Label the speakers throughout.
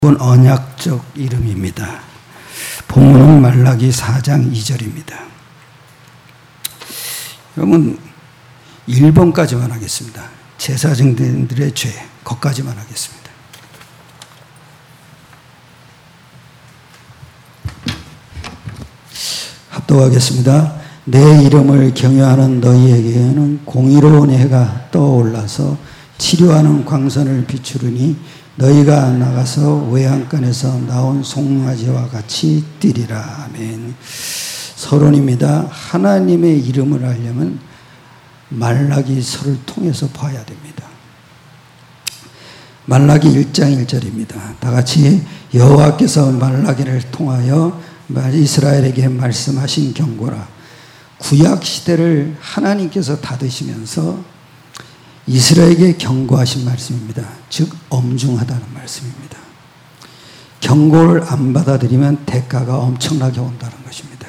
Speaker 1: 이건 언약적 이름입니다. 본문은 말라기 4장 2절입니다. 여러분 1번까지만 하겠습니다. 제사장들의 죄, 거기까지만 하겠습니다. 합독하겠습니다. 내 이름을 경외하는 너희에게는 공의로운 해가 떠올라서 치료하는 광선을 비추르니 너희가 나가서 외양간에서 나온 송아지와 같이 뛰리라. 아멘. 서론입니다. 하나님의 이름을 알려면 말라기서를 통해서 봐야 됩니다. 말라기 1장 1절입니다. 다 같이 여호와께서 말라기를 통하여 이스라엘에게 말씀하신 경고라. 구약 시대를 하나님께서 닫으시면서 이스라엘에게 경고하신 말씀입니다. 즉 엄중하다는 말씀입니다. 경고를 안 받아들이면 대가가 엄청나게 온다는 것입니다.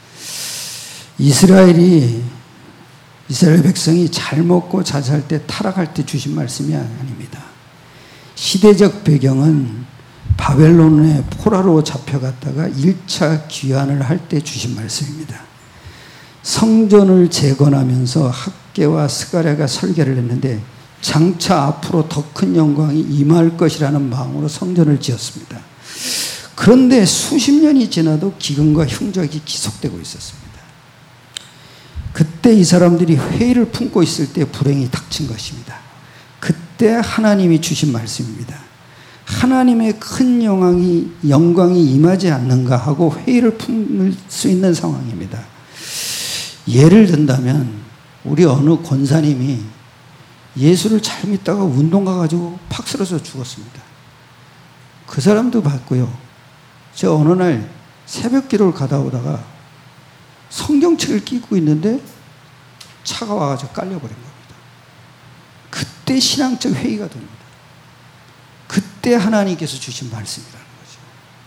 Speaker 1: 이스라엘 백성이 잘 먹고 잘 살 때 타락할 때 주신 말씀이 아닙니다. 시대적 배경은 바벨론의 포로로 잡혀갔다가 1차 귀환을 할 때 주신 말씀입니다. 성전을 재건하면서 학개와 스가랴가 설계를 했는데 장차 앞으로 더 큰 영광이 임할 것이라는 마음으로 성전을 지었습니다. 그런데 수십 년이 지나도 기근과 흉작이 지속되고 있었습니다. 그때 이 사람들이 회의를 품고 있을 때 불행이 닥친 것입니다. 그때 하나님이 주신 말씀입니다. 하나님의 큰 영광이 임하지 않는가 하고 회의를 품을 수 있는 상황입니다. 예를 든다면 우리 어느 권사님이 예수를 잘 믿다가 운동 가가지고 팍 쓰러져 죽었습니다. 그 사람도 봤고요. 제가 어느 날 새벽 기도를 가다 오다가 성경책을 끼고 있는데 차가 와가지고 깔려버린 겁니다. 그때 신앙적 회의가 됩니다. 그때 하나님께서 주신 말씀이라는 거죠.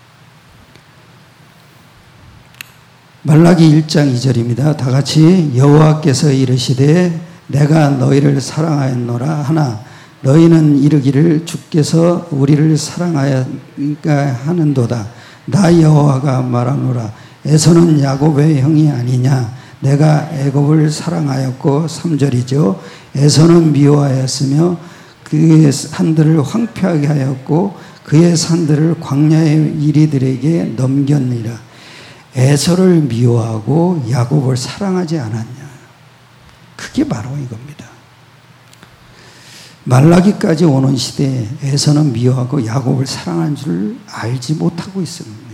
Speaker 1: 말라기 1장 2절입니다. 다 같이 여호와께서 이르시되 내가 너희를 사랑하였노라 하나 너희는 이르기를 주께서 우리를 사랑하여 하는도다. 나 여호와가 말하노라 에서는 야곱의 형이 아니냐 내가 애굽을 사랑하였고 3절이죠. 에서는 미워하였으며 그의 산들을 황폐하게 하였고 그의 산들을 광야의 이리들에게 넘겼느니라. 에서를 미워하고 야곱을 사랑하지 않았냐. 그게 바로 이겁니다. 말라기까지 오는 시대에 에서는 미워하고 야곱을 사랑한 줄 알지 못하고 있습니다.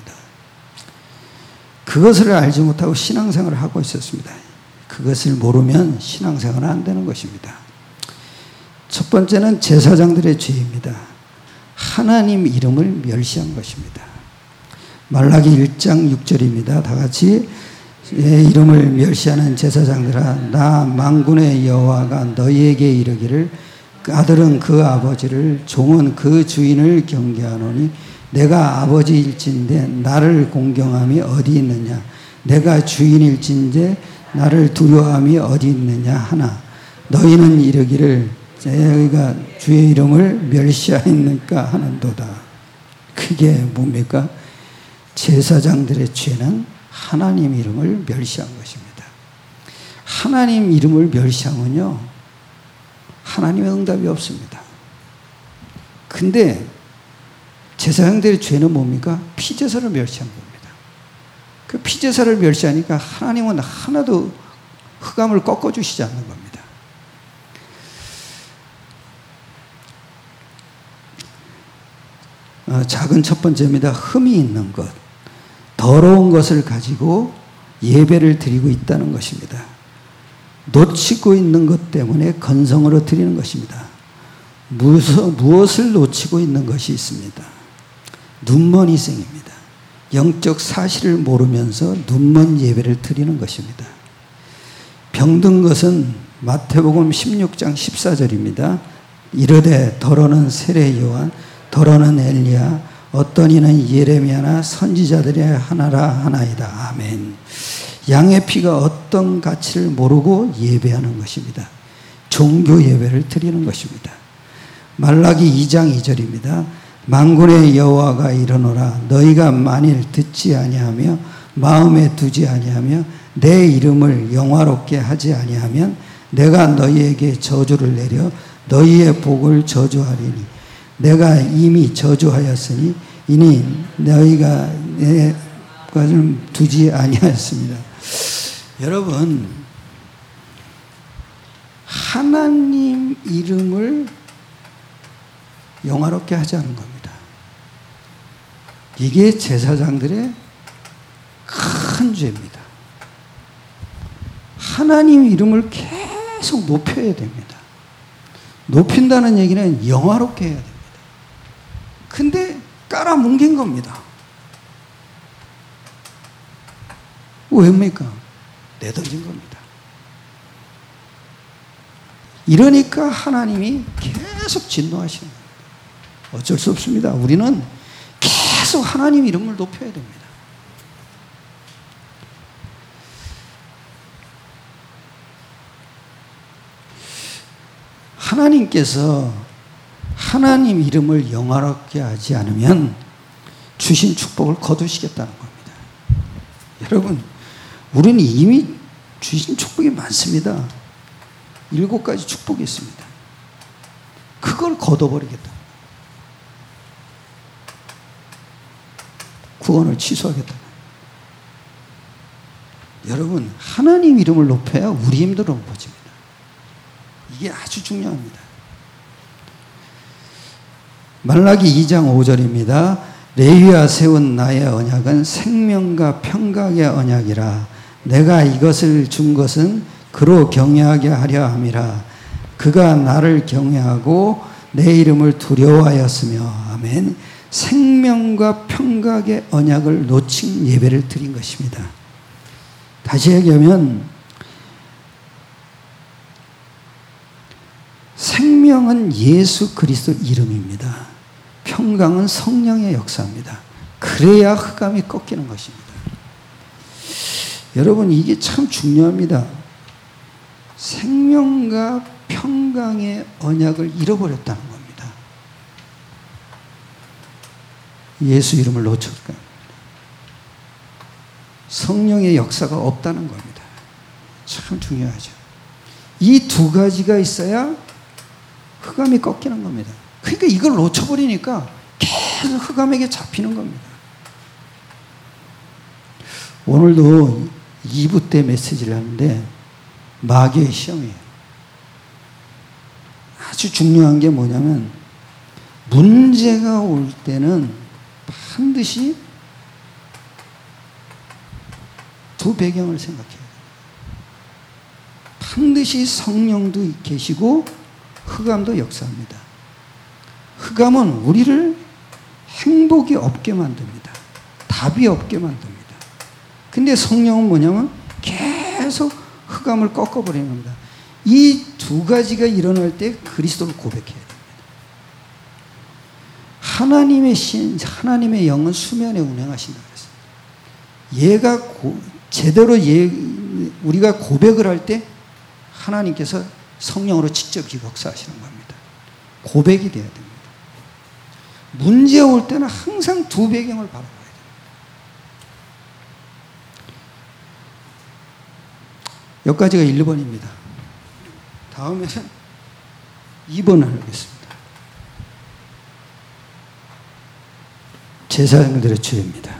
Speaker 1: 그것을 알지 못하고 신앙생활을 하고 있었습니다. 그것을 모르면 신앙생활은 안 되는 것입니다. 첫 번째는 제사장들의 죄입니다. 하나님 이름을 멸시한 것입니다. 말라기 1장 6절입니다. 다 같이 내 이름을 멸시하는 제사장들아 나 만군의 여호와가 너희에게 이르기를 아들은 그 아버지를 종은 그 주인을 경계하노니 내가 아버지일진데 나를 공경함이 어디 있느냐 내가 주인일진데 나를 두려워함이 어디 있느냐 하나 너희는 이르기를 저희가 주의 이름을 멸시하였느니까 하는도다. 그게 뭡니까? 제사장들의 죄는 하나님 이름을 멸시한 것입니다. 하나님 이름을 멸시하면요 하나님의 응답이 없습니다. 근데 제사장들의 죄는 뭡니까? 피제사를 멸시한 겁니다. 그 피제사를 멸시하니까 하나님은 하나도 흑암을 꺾어주시지 않는 겁니다. 작은 첫 번째입니다. 흠이 있는 것. 더러운 것을 가지고 예배를 드리고 있다는 것입니다. 놓치고 있는 것 때문에 건성으로 드리는 것입니다. 무엇을 놓치고 있는 것이 있습니다. 눈먼 희생입니다. 영적 사실을 모르면서 눈먼 예배를 드리는 것입니다. 병든 것은 마태복음 16장 14절입니다. 이르되 더러는 세례 요한 더러는 엘리야 어떤 이는 예레미야나 선지자들의 하나라 하나이다. 아멘. 양의 피가 어떤 가치를 모르고 예배하는 것입니다. 종교 예배를 드리는 것입니다. 말라기 2장 2절입니다. 만군의 여호와가 이르노라 너희가 만일 듣지 아니하며 마음에 두지 아니하며 내 이름을 영화롭게 하지 아니하면 내가 너희에게 저주를 내려 너희의 복을 저주하리니 내가 이미 저주하였으니 이니 너희가 내 것을 두지 아니하였습니다. 여러분, 하나님 이름을 영화롭게 하자는 겁니다. 이게 제사장들의 큰 죄입니다. 하나님 이름을 계속 높여야 됩니다. 높인다는 얘기는 영화롭게 해야 됩니다. 근데 깔아뭉갠 겁니다. 왜입니까? 내던진 겁니다. 이러니까 하나님이 계속 진노하시는 겁니다. 어쩔 수 없습니다. 우리는 계속 하나님 이름을 높여야 됩니다. 하나님께서 하나님 이름을 영화롭게 하지 않으면 주신 축복을 거두시겠다는 겁니다. 여러분, 우리는 이미 주신 축복이 많습니다. 7가지 축복이 있습니다. 그걸 거둬버리겠다. 구원을 취소하겠다. 여러분, 하나님 이름을 높여야 우리 힘도 높아집니다. 이게 아주 중요합니다. 말라기 2장 5절입니다. 레위와 세운 나의 언약은 생명과 평강의 언약이라 내가 이것을 준 것은 그로 경외하게 하려 함이라 그가 나를 경외하고 내 이름을 두려워하였으며 아멘. 생명과 평강의 언약을 놓친 예배를 드린 것입니다. 다시 얘기하면 생명은 예수 그리스도 이름입니다. 평강은 성령의 역사입니다. 그래야 흑암이 꺾이는 것입니다. 여러분, 이게 참 중요합니다. 생명과 평강의 언약을 잃어버렸다는 겁니다. 예수 이름을 놓쳤을까요? 성령의 역사가 없다는 겁니다. 참 중요하죠. 이 2가지가 있어야 흑암이 꺾이는 겁니다. 그러니까 이걸 놓쳐버리니까 계속 흑암에게 잡히는 겁니다. 오늘도 2부 때 메시지를 하는데 마귀의 시험이에요. 아주 중요한 게 뭐냐면 문제가 올 때는 반드시 2 배경을 생각해야 돼요. 반드시 성령도 계시고 흑암도 역사합니다. 흑암은 우리를 행복이 없게 만듭니다. 답이 없게 만듭니다. 근데 성령은 뭐냐면 계속 흑암을 꺾어버리는 겁니다. 이 2가지가 일어날 때 그리스도를 고백해야 됩니다. 하나님의 신, 하나님의 영은 수면에 운행하신다 그랬어요. 얘가 제대로 우리가 고백을 할 때 하나님께서 성령으로 직접 역사하시는 겁니다. 고백이 돼야 됩니다. 문제 올 때는 항상 2 배경을 바라봐야 됩니다. 여기까지가 1번입니다. 다음에는 2번을 하겠습니다. 제사장들의 죄입니다.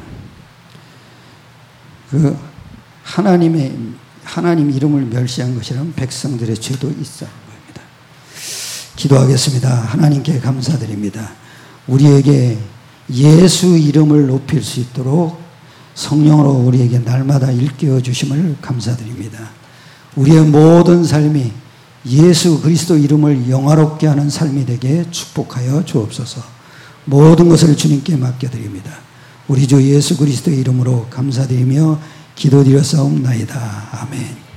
Speaker 1: 하나님 이름을 멸시한 것이라면 백성들의 죄도 있어야 합니다. 기도하겠습니다. 하나님께 감사드립니다. 우리에게 예수 이름을 높일 수 있도록 성령으로 우리에게 날마다 일깨워 주심을 감사드립니다. 우리의 모든 삶이 예수 그리스도 이름을 영화롭게 하는 삶이 되게 축복하여 주옵소서. 모든 것을 주님께 맡겨드립니다. 우리 주 예수 그리스도의 이름으로 감사드리며 기도드렸사옵나이다. 아멘.